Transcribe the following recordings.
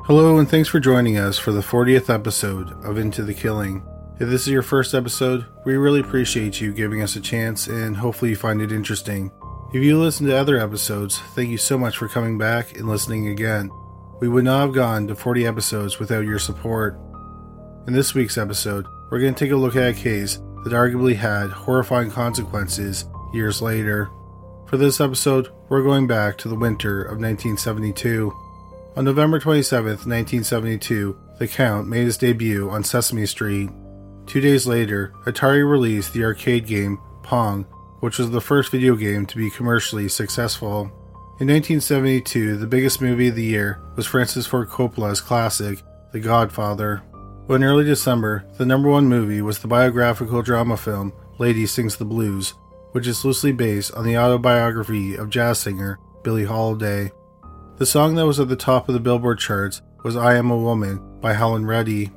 Hello and thanks for joining us for the 40th episode of Into the Killing. If this is your first episode, we really appreciate you giving us a chance and hopefully you find it interesting. If you listen to other episodes, thank you so much for coming back and listening again. We would not have gone to 40 episodes without your support. In this week's episode, we're going to take a look at a case that arguably had horrifying consequences years later. For this episode, we're going back to the winter of 1972. On November 27, 1972, The Count made his debut on Sesame Street. 2 days later, Atari released the arcade game Pong, which was the first video game to be commercially successful. In 1972, the biggest movie of the year was Francis Ford Coppola's classic, The Godfather. But in early December, the number one movie was the biographical drama film Lady Sings the Blues, which is loosely based on the autobiography of jazz singer Billie Holiday. The song that was at the top of the Billboard charts was I Am a Woman by Helen Reddy.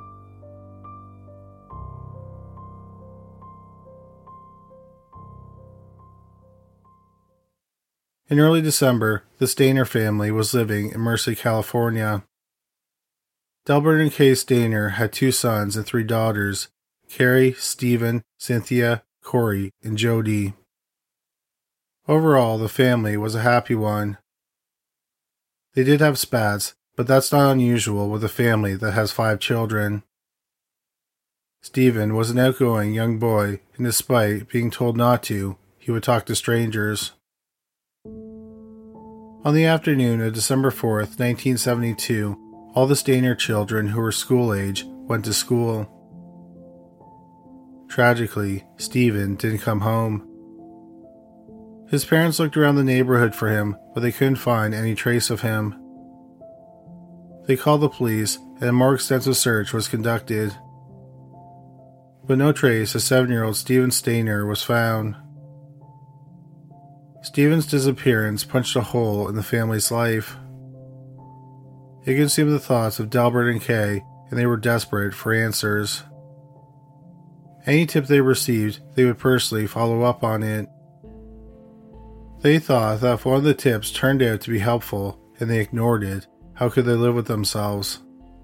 In early December, the Stainer family was living in Merced, California. Delbert and Kay Stainer had 2 sons and 3 daughters, Carrie, Stephen, Cynthia, Corey, and Jody. Overall, the family was a happy one. They did have spats, but that's not unusual with a family that has 5 children. Stephen was an outgoing young boy, and despite being told not to, he would talk to strangers. On the afternoon of December 4th, 1972, all the Stainer children who were school age went to school. Tragically, Stephen didn't come home. His parents looked around the neighborhood for him, but they couldn't find any trace of him. They called the police, and a more extensive search was conducted. But no trace of 7-year-old Stephen Stainer was found. Stephen's disappearance punched a hole in the family's life. It consumed the thoughts of Delbert and Kay, and they were desperate for answers. Any tip they received, they would personally follow up on it. They thought that if one of the tips turned out to be helpful and they ignored it, how could they live with themselves?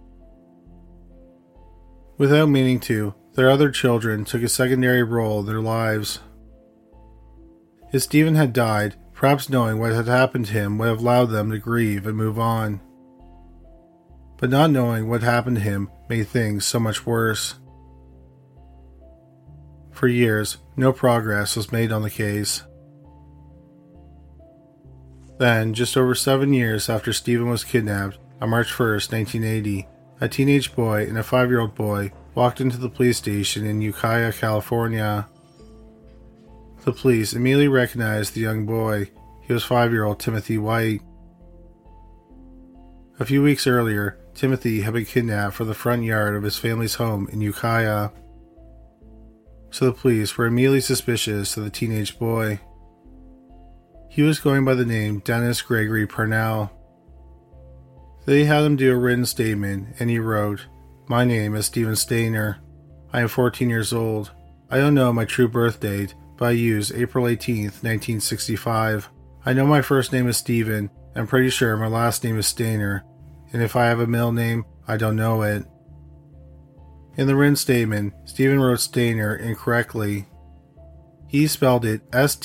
Without meaning to, their other children took a secondary role in their lives. If Stephen had died, perhaps knowing what had happened to him would have allowed them to grieve and move on. But not knowing what happened to him made things so much worse. For years, no progress was made on the case. Then, just over 7 years after Stephen was kidnapped, on March 1st, 1980, a teenage boy and a 5-year-old boy walked into the police station in Ukiah, California. The police immediately recognized the young boy. He was 5-year-old Timothy White. A few weeks earlier, Timothy had been kidnapped from the front yard of his family's home in Ukiah. So the police were immediately suspicious of the teenage boy. He was going by the name Dennis Gregory Parnell. They had him do a written statement, and he wrote, "My name is Stephen Stainer. I am 14 years old. I don't know my true birth date, but I use April 18th, 1965. I know my first name is Stephen. I'm pretty sure my last name is Stainer, and if I have a middle name, I don't know it." In the written statement, Stephen wrote Stainer incorrectly. He spelled it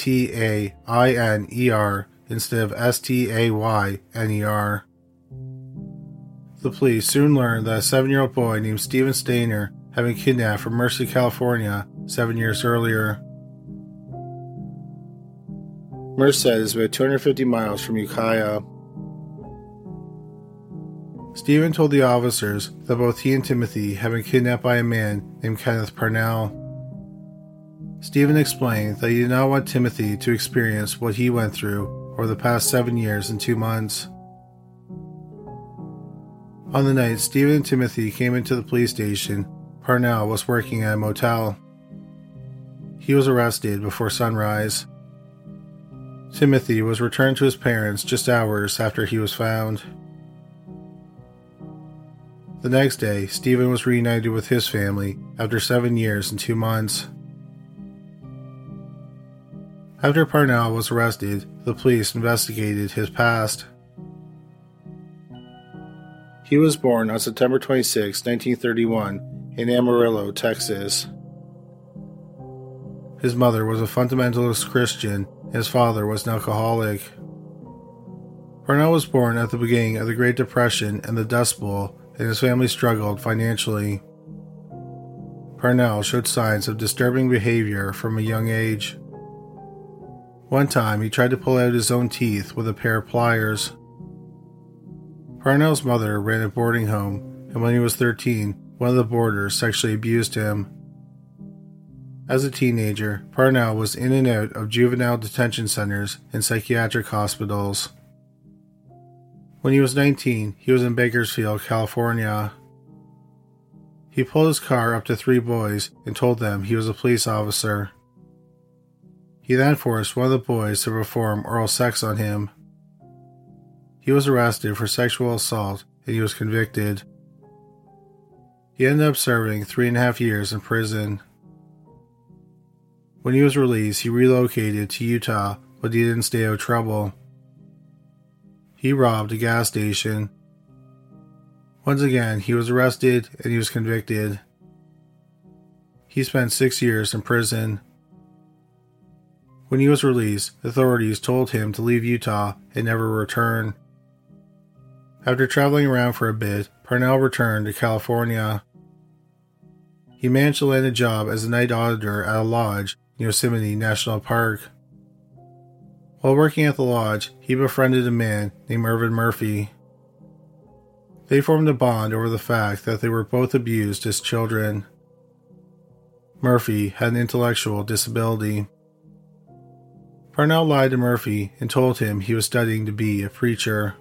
Stainer instead of Stayner. The police soon learned that a 7-year-old boy named Stephen Stainer had been kidnapped from Merced, California 7 years earlier. Merced is about 250 miles from Ukiah. Stephen told the officers that both he and Timothy had been kidnapped by a man named Kenneth Parnell. Stephen explained that he did not want Timothy to experience what he went through over the past 7 years and 2 months. On the night Stephen and Timothy came into the police station, Parnell was working at a motel. He was arrested before sunrise. Timothy was returned to his parents just hours after he was found. The next day, Stephen was reunited with his family after 7 years and 2 months. After Parnell was arrested, the police investigated his past. He was born on September 26, 1931, in Amarillo, Texas. His mother was a fundamentalist Christian, and his father was an alcoholic. Parnell was born at the beginning of the Great Depression and the Dust Bowl, and his family struggled financially. Parnell showed signs of disturbing behavior from a young age. One time, he tried to pull out his own teeth with a pair of pliers. Parnell's mother ran a boarding home, and when he was 13, one of the boarders sexually abused him. As a teenager, Parnell was in and out of juvenile detention centers and psychiatric hospitals. When he was 19, he was in Bakersfield, California. He pulled his car up to 3 boys and told them he was a police officer. He then forced one of the boys to perform oral sex on him. He was arrested for sexual assault and he was convicted. He ended up serving 3.5 years in prison. When he was released, he relocated to Utah, but he didn't stay out of trouble. He robbed a gas station. Once again, he was arrested and he was convicted. He spent 6 years in prison. When he was released, authorities told him to leave Utah and never return. After traveling around for a bit, Parnell returned to California. He managed to land a job as a night auditor at a lodge in Yosemite National Park. While working at the lodge, he befriended a man named Irvin Murphy. They formed a bond over the fact that they were both abused as children. Murphy had an intellectual disability. Parnell lied to Murphy and told him he was studying to be a preacher.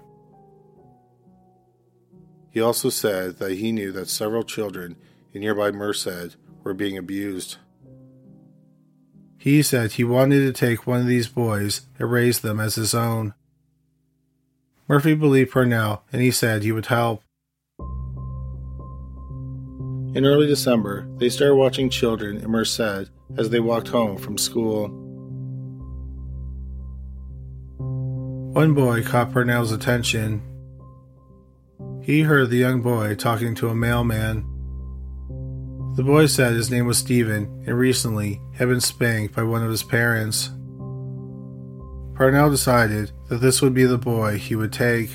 He also said that he knew that several children in nearby Merced were being abused. He said he wanted to take one of these boys and raise them as his own. Murphy believed Parnell and he said he would help. In early December, they started watching children in Merced as they walked home from school. One boy caught Parnell's attention. He heard the young boy talking to a mailman. The boy said his name was Stephen and recently had been spanked by one of his parents. Parnell decided that this would be the boy he would take.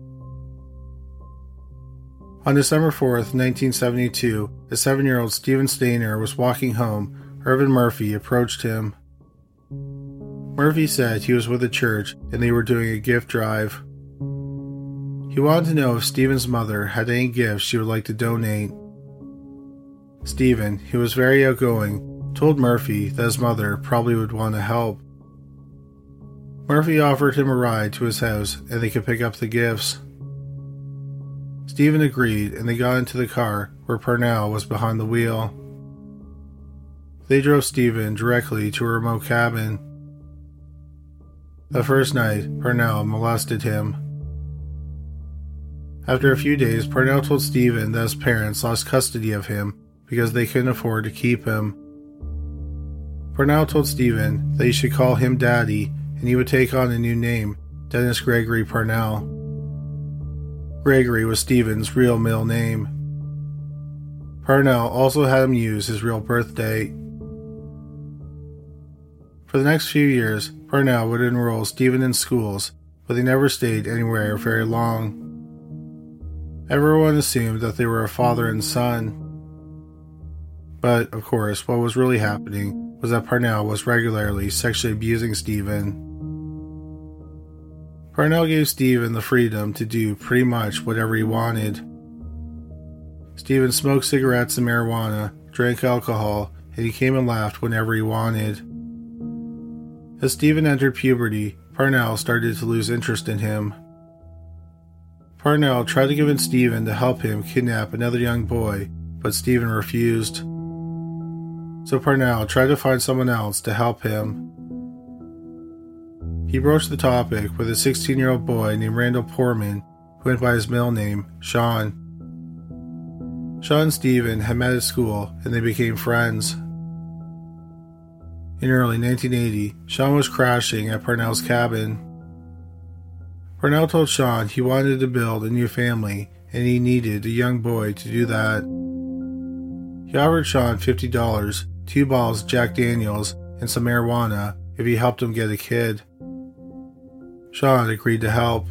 On December 4th, 1972, a 7-year-old Stephen Stainer was walking home. Irvin Murphy approached him. Murphy said he was with a church and they were doing a gift drive. He wanted to know if Stephen's mother had any gifts she would like to donate. Stephen, who was very outgoing, told Murphy that his mother probably would want to help. Murphy offered him a ride to his house and they could pick up the gifts. Stephen agreed and they got into the car where Parnell was behind the wheel. They drove Stephen directly to a remote cabin. The first night, Parnell molested him. After a few days, Parnell told Stephen that his parents lost custody of him because they couldn't afford to keep him. Parnell told Stephen that he should call him Daddy and he would take on a new name, Dennis Gregory Parnell. Gregory was Stephen's real middle name. Parnell also had him use his real birth date. For the next few years, Parnell would enroll Stephen in schools, but they never stayed anywhere very long. Everyone assumed that they were a father and son. But, of course, what was really happening was that Parnell was regularly sexually abusing Stephen. Parnell gave Stephen the freedom to do pretty much whatever he wanted. Stephen smoked cigarettes and marijuana, drank alcohol, and he came and laughed whenever he wanted. As Stephen entered puberty, Parnell started to lose interest in him. Parnell tried to convince Stephen to help him kidnap another young boy, but Stephen refused. So Parnell tried to find someone else to help him. He broached the topic with a 16-year-old boy named Randall Poorman, who went by his middle name, Sean. Sean and Stephen had met at school and they became friends. In early 1980, Sean was crashing at Parnell's cabin. Parnell told Sean he wanted to build a new family and he needed a young boy to do that. He offered Sean $50, 2 bottles of Jack Daniels, and some marijuana if he helped him get a kid. Sean agreed to help.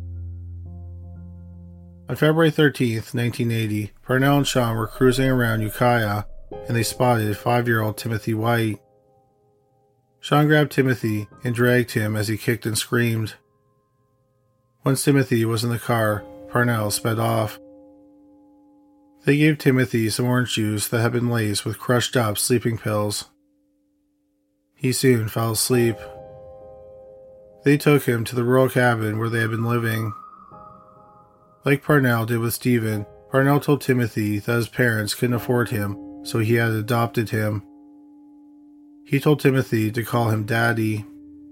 On February 13th, 1980, Parnell and Sean were cruising around Ukiah, and they spotted 5-year-old Timothy White. Sean grabbed Timothy and dragged him as he kicked and screamed. Once Timothy was in the car, Parnell sped off. They gave Timothy some orange juice that had been laced with crushed up sleeping pills. He soon fell asleep. They took him to the rural cabin where they had been living. Like Parnell did with Stephen, Parnell told Timothy that his parents couldn't afford him, so he had adopted him. He told Timothy to call him Daddy.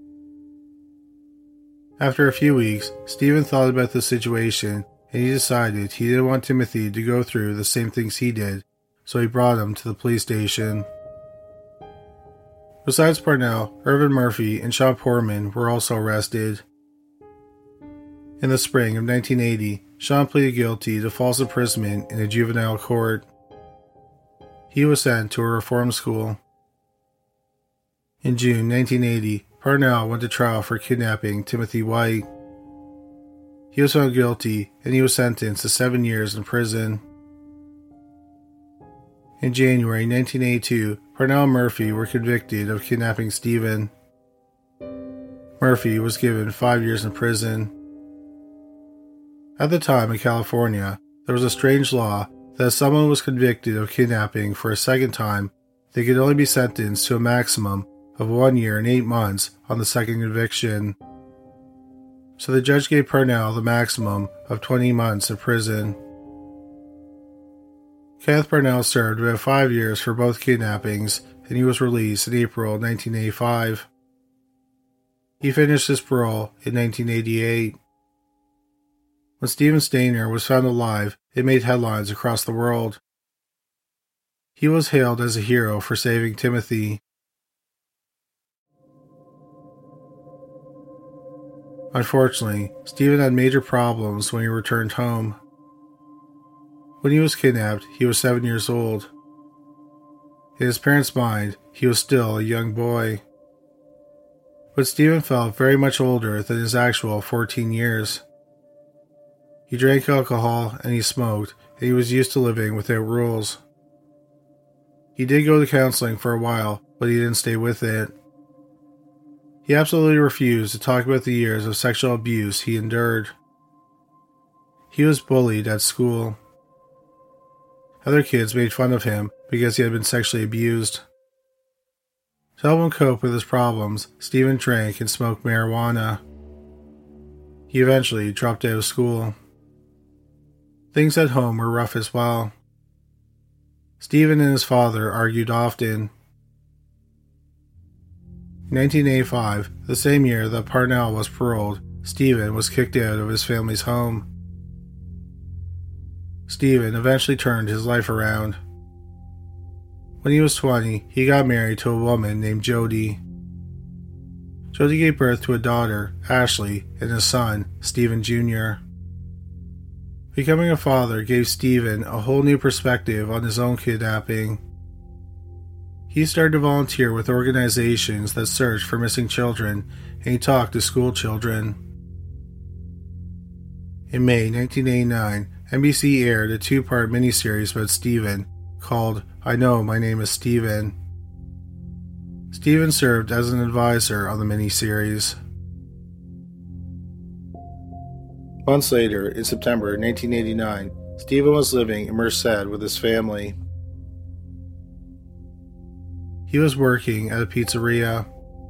After a few weeks, Stephen thought about the situation, and he decided he didn't want Timothy to go through the same things he did, so he brought him to the police station. Besides Parnell, Irvin Murphy and Sean Poorman were also arrested. In the spring of 1980, Sean pleaded guilty to false imprisonment in a juvenile court. He was sent to a reform school. In June 1980, Parnell went to trial for kidnapping Timothy White. He was found guilty, and he was sentenced to 7 years in prison. In January 1982, Parnell and Murphy were convicted of kidnapping Stephen. Murphy was given 5 years in prison. At the time in California, there was a strange law that if someone was convicted of kidnapping for a second time, they could only be sentenced to a maximum of 1 year and 8 months on the second conviction. So the judge gave Parnell the maximum of 20 months in prison. Kenneth Parnell served about 5 years for both kidnappings, and he was released in April 1985. He finished his parole in 1988. When Stephen Stainer was found alive, it made headlines across the world. He was hailed as a hero for saving Timothy. Unfortunately, Stephen had major problems when he returned home. When he was kidnapped, he was 7 years old. In his parents' mind, he was still a young boy. But Stephen felt very much older than his actual 14 years. He drank alcohol and he smoked, and he was used to living without rules. He did go to counseling for a while, but he didn't stay with it. He absolutely refused to talk about the years of sexual abuse he endured. He was bullied at school. Other kids made fun of him because he had been sexually abused. To help him cope with his problems, Stephen drank and smoked marijuana. He eventually dropped out of school. Things at home were rough as well. Stephen and his father argued often. In 1985, the same year that Parnell was paroled, Stephen was kicked out of his family's home. Stephen eventually turned his life around. When he was 20, he got married to a woman named Jody. Jody gave birth to a daughter, Ashley, and a son, Stephen Jr. Becoming a father gave Stephen a whole new perspective on his own kidnapping. He started to volunteer with organizations that searched for missing children, and he talked to school children. In May 1989, NBC aired a 2-part miniseries about Stephen called I Know My Name is Stephen. Stephen served as an advisor on the miniseries. Months later, in September 1989, Stephen was living in Merced with his family. He was working at a pizzeria.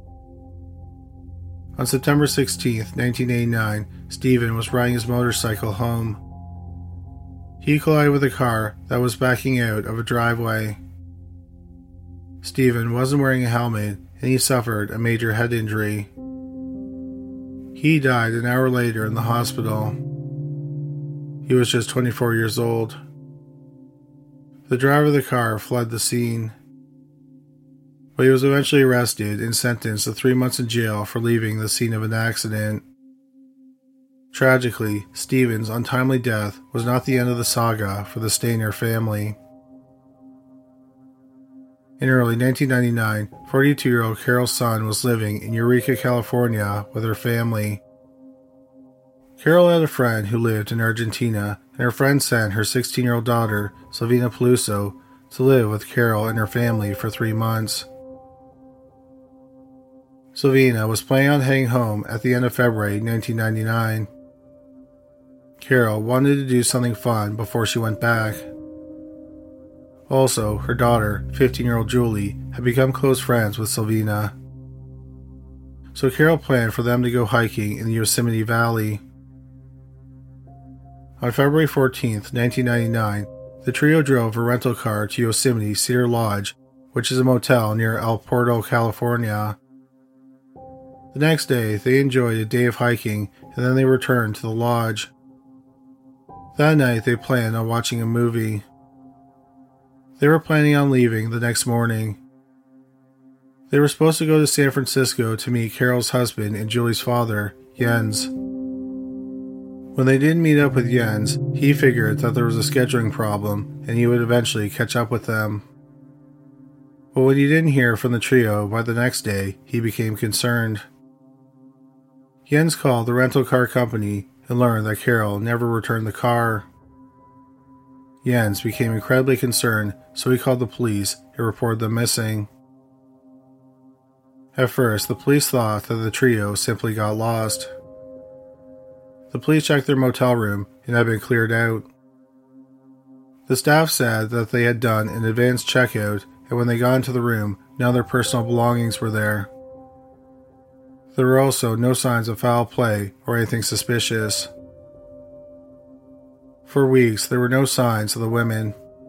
On September 16, 1989, Stephen was riding his motorcycle home. He collided with a car that was backing out of a driveway. Stephen wasn't wearing a helmet, and he suffered a major head injury. He died an hour later in the hospital. He was just 24 years old. The driver of the car fled the scene, but he was eventually arrested and sentenced to 3 months in jail for leaving the scene of an accident. Tragically, Stephen's untimely death was not the end of the saga for the Stayner family. In early 1999, 42-year-old Carol Sun was living in Eureka, California with her family. Carol had a friend who lived in Argentina, and her friend sent her 16-year-old daughter, Silvina Peluso, to live with Carol and her family for 3 months. Silvina was planning on heading home at the end of February 1999. Carol wanted to do something fun before she went back. Also, her daughter, 15-year-old Julie, had become close friends with Silvina. So Carol planned for them to go hiking in the Yosemite Valley. On February 14, 1999, the trio drove a rental car to Yosemite Cedar Lodge, which is a motel near El Portal, California. The next day, they enjoyed a day of hiking, and then they returned to the lodge. That night, they planned on watching a movie. They were planning on leaving the next morning. They were supposed to go to San Francisco to meet Carol's husband and Julie's father, Jens. When they didn't meet up with Jens, he figured that there was a scheduling problem and he would eventually catch up with them. But when he didn't hear from the trio by the next day, he became concerned. Jens called the rental car company and learned that Carol never returned the car. Jens became incredibly concerned, so he called the police and reported them missing. At first, the police thought that the trio simply got lost. The police checked their motel room and had been cleared out. The staff said that they had done an advanced checkout, and when they got into the room, none of their personal belongings were there. There were also no signs of foul play or anything suspicious. For weeks, there were no signs of the women.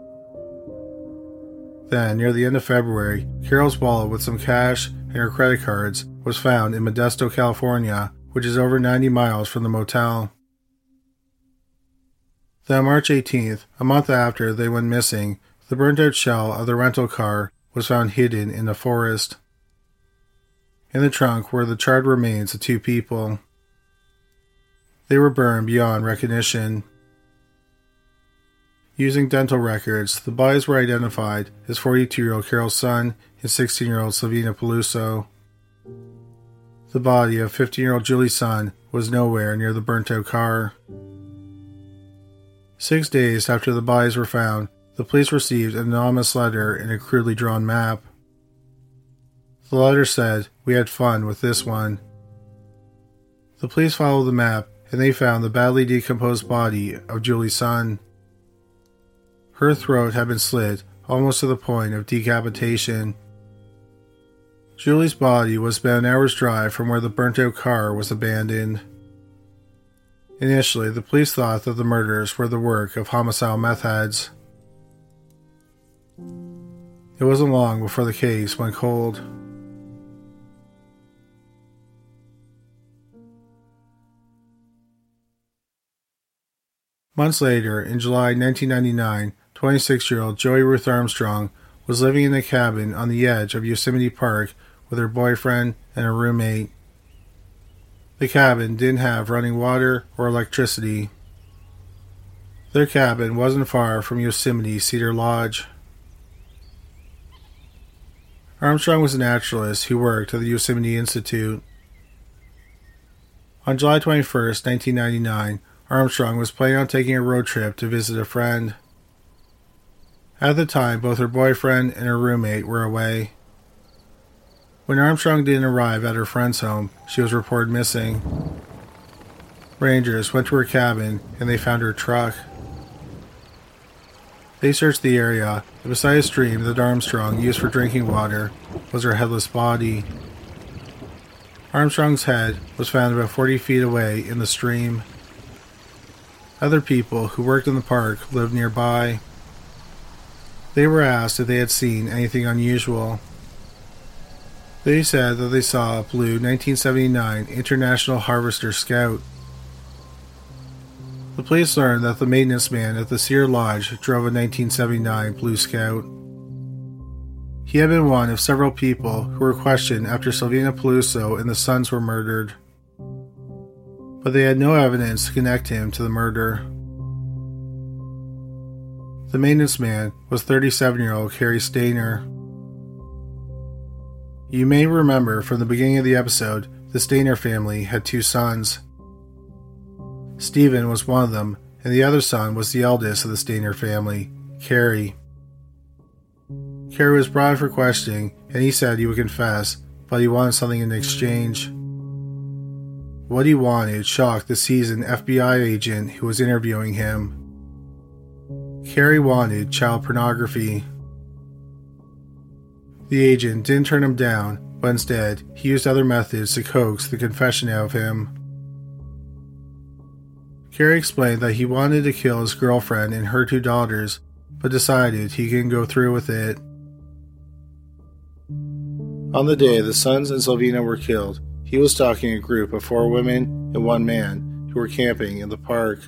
Then, near the end of February, Carol's wallet with some cash and her credit cards was found in Modesto, California, which is over 90 miles from the motel. Then, March 18th, a month after they went missing, the burnt-out shell of the rental car was found hidden in the forest. In the trunk were the charred remains of 2 people. They were burned beyond recognition. Using dental records, the bodies were identified as 42-year-old Carol Sun and 16-year-old Silvina Peluso. The body of 15-year-old Julie Sun was nowhere near the burnt-out car. 6 days after the bodies were found, the police received an anonymous letter and a crudely drawn map. The letter said, "We had fun with this one." The police followed the map and they found the badly decomposed body of Julie Sun. Her throat had been slit almost to the point of decapitation. Julie's body was about an hour's drive from where the burnt-out car was abandoned. Initially, the police thought that the murders were the work of homicidal meth heads. It wasn't long before the case went cold. Months later, in July 1999, 26-year-old Joey Ruth Armstrong was living in a cabin on the edge of Yosemite Park with her boyfriend and her roommate. The cabin didn't have running water or electricity. Their cabin wasn't far from Yosemite Cedar Lodge. Armstrong was a naturalist who worked at the Yosemite Institute. On July 21, 1999, Armstrong was planning on taking a road trip to visit a friend. At the time, both her boyfriend and her roommate were away. When Armstrong didn't arrive at her friend's home, she was reported missing. Rangers went to her cabin and they found her truck. They searched the area, and beside a stream that Armstrong used for drinking water was her headless body. Armstrong's head was found about 40 feet away in the stream. Other people who worked in the park lived nearby. They were asked if they had seen anything unusual. They said that they saw a blue 1979 International Harvester Scout. The police learned that the maintenance man at the Cedar Lodge drove a 1979 Blue Scout. He had been one of several people who were questioned after Silvina Peluso and the Suns were murdered. but they had no evidence to connect him to the murder. The maintenance man was 37-year-old Cary Stayner. You may remember from the beginning of the episode, the Stayner family had 2 sons. Stephen was one of them, and the other son was the eldest of the Stayner family, Cary. Cary was brought for questioning, and he said he would confess, but he wanted something in exchange. What he wanted shocked the seasoned FBI agent who was interviewing him. Cary wanted child pornography. The agent didn't turn him down, but instead, he used other methods to coax the confession out of him. Cary explained that he wanted to kill his girlfriend and her 2 daughters, but decided he couldn't go through with it. On the day the sons and Sylvina were killed, he was stalking a group of 4 women and 1 man who were camping in the park.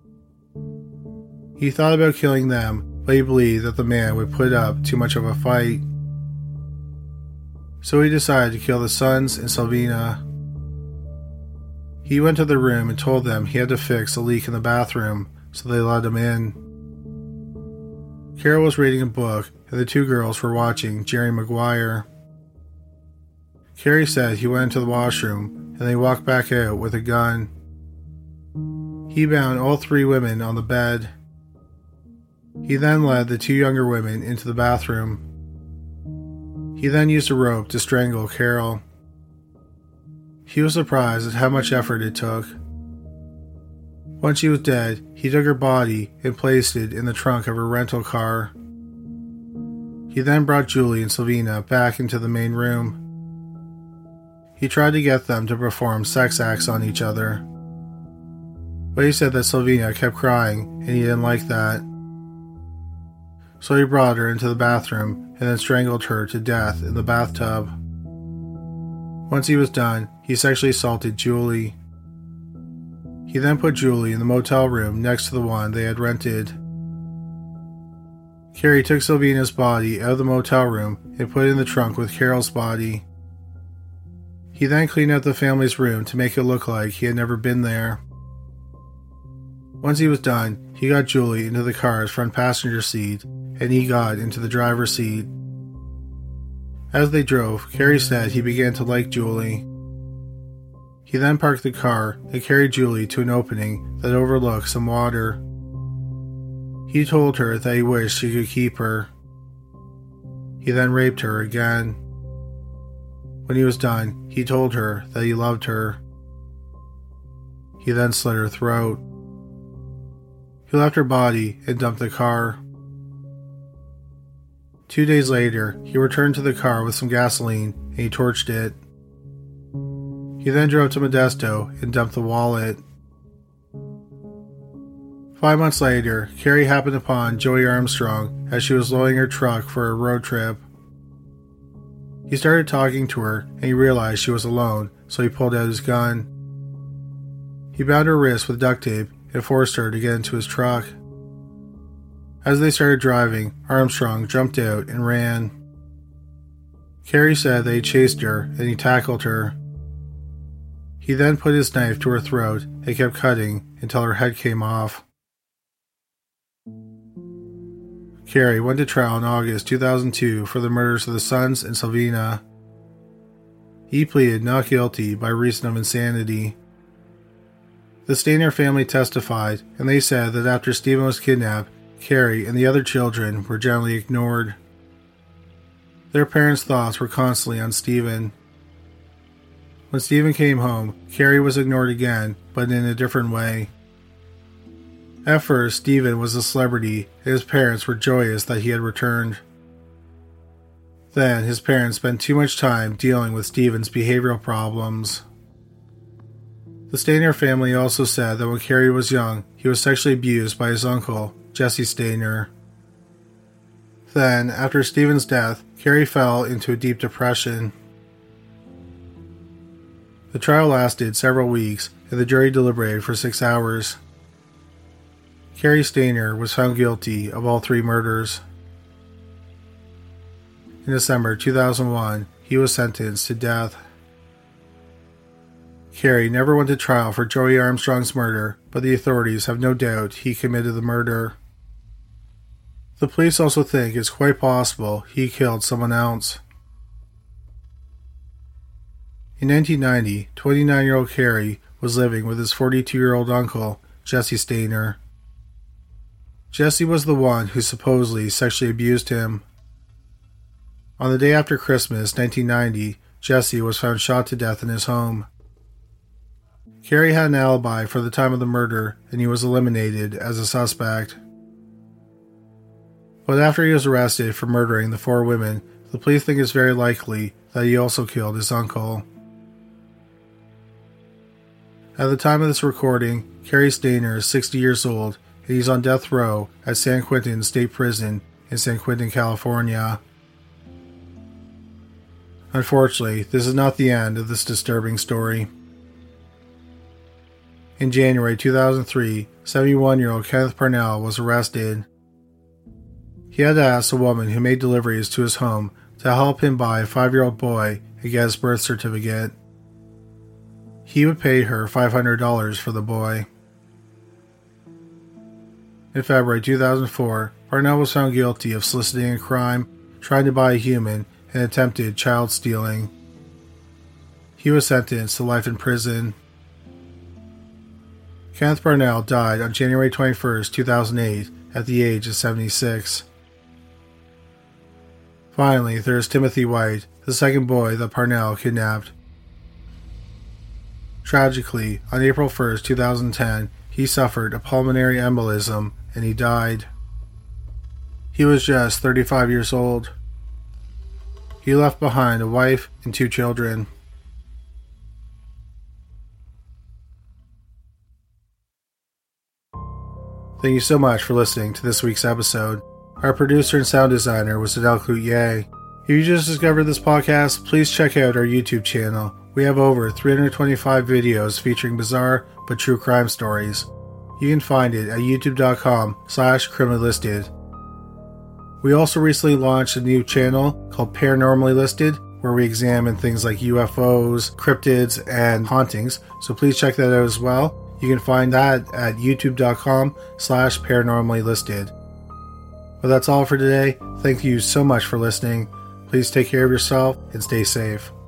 He thought about killing them, but he believed that the man would put up too much of a fight. So he decided to kill the sons and Sylvina. He went to their room and told them he had to fix a leak in the bathroom, so they let him in. Carol was reading a book, and the 2 girls were watching Jerry Maguire. Cary said he went into the washroom, and they walked back out with a gun. He bound all 3 women on the bed. He then led the 2 younger women into the bathroom. He then used a rope to strangle Carol. He was surprised at how much effort it took. Once she was dead, he took her body and placed it in the trunk of her rental car. He then brought Julie and Sylvina back into the main room. He tried to get them to perform sex acts on each other, but he said that Sylvina kept crying and he didn't like that. So he brought her into the bathroom and then strangled her to death in the bathtub. Once he was done, he sexually assaulted Julie. He then put Julie in the motel room next to the one they had rented. Cary took Sylvina's body out of the motel room and put it in the trunk with Carol's body. He then cleaned out the family's room to make it look like he had never been there. Once he was done, he got Julie into the car's front passenger seat, and he got into the driver's seat. As they drove, Cary said he began to like Julie. He then parked the car and carried Julie to an opening that overlooked some water. He told her that he wished he could keep her. He then raped her again. When he was done, he told her that he loved her. He then slit her throat. He left her body and dumped the car. 2 days later, he returned to the car with some gasoline and he torched it. He then drove to Modesto and dumped the wallet. 5 months later, Cary happened upon Joey Armstrong as she was loading her truck for a road trip. He started talking to her and he realized she was alone, so he pulled out his gun. He bound her wrists with duct tape and forced her to get into his truck. As they started driving, Armstrong jumped out and ran. Cary said that he chased her and he tackled her. He then put his knife to her throat and kept cutting until her head came off. Cary went to trial in August 2002 for the murders of the sons and Sylvina. He pleaded not guilty by reason of insanity. The Stayner family testified, and they said that after Stephen was kidnapped, Cary and the other children were generally ignored. Their parents' thoughts were constantly on Stephen. When Stephen came home, Cary was ignored again, but in a different way. At first, Stephen was a celebrity, and his parents were joyous that he had returned. Then, his parents spent too much time dealing with Stephen's behavioral problems. The Stayner family also said that when Cary was young, he was sexually abused by his uncle, Jesse Stayner. Then, after Stephen's death, Cary fell into a deep depression. The trial lasted several weeks, and the jury deliberated for 6 hours. Cary Stayner was found guilty of all 3 murders. In December 2001, he was sentenced to death. Carey never went to trial for Joey Armstrong's murder, but the authorities have no doubt he committed the murder. The police also think it's quite possible he killed someone else. In 1990, 29-year-old Carey was living with his 42-year-old uncle, Jesse Stayner. Jesse was the one who supposedly sexually abused him. On the day after Christmas, 1990, Jesse was found shot to death in his home. Carey had an alibi for the time of the murder, and he was eliminated as a suspect. But after he was arrested for murdering the 4 women, the police think it's very likely that he also killed his uncle. At the time of this recording, Carey Stayner is 60 years old, and he's on death row at San Quentin State Prison in San Quentin, California. Unfortunately, this is not the end of this disturbing story. In January 2003, 71-year-old Kenneth Parnell was arrested. He had asked a woman who made deliveries to his home to help him buy a 5-year-old boy and get his birth certificate. He would pay her $500 for the boy. In February 2004, Parnell was found guilty of soliciting a crime, trying to buy a human, and attempted child stealing. He was sentenced to life in prison. Kenneth Parnell died on January 21, 2008, at the age of 76. Finally, there is Timothy White, the second boy that Parnell kidnapped. Tragically, on April 1, 2010, he suffered a pulmonary embolism and he died. He was just 35 years old. He left behind a wife and 2 children. Thank you so much for listening to this week's episode. Our producer and sound designer was Adele Cloutier. If you just discovered this podcast, please check out our YouTube channel. We have over 325 videos featuring bizarre but true crime stories. You can find it at youtube.com/criminally-listed. We also recently launched a new channel called Paranormally Listed, where we examine things like UFOs, cryptids, and hauntings, so please check that out as well. You can find that at youtube.com/paranormally-listed. But that's all for today. Thank you so much for listening. Please take care of yourself and stay safe.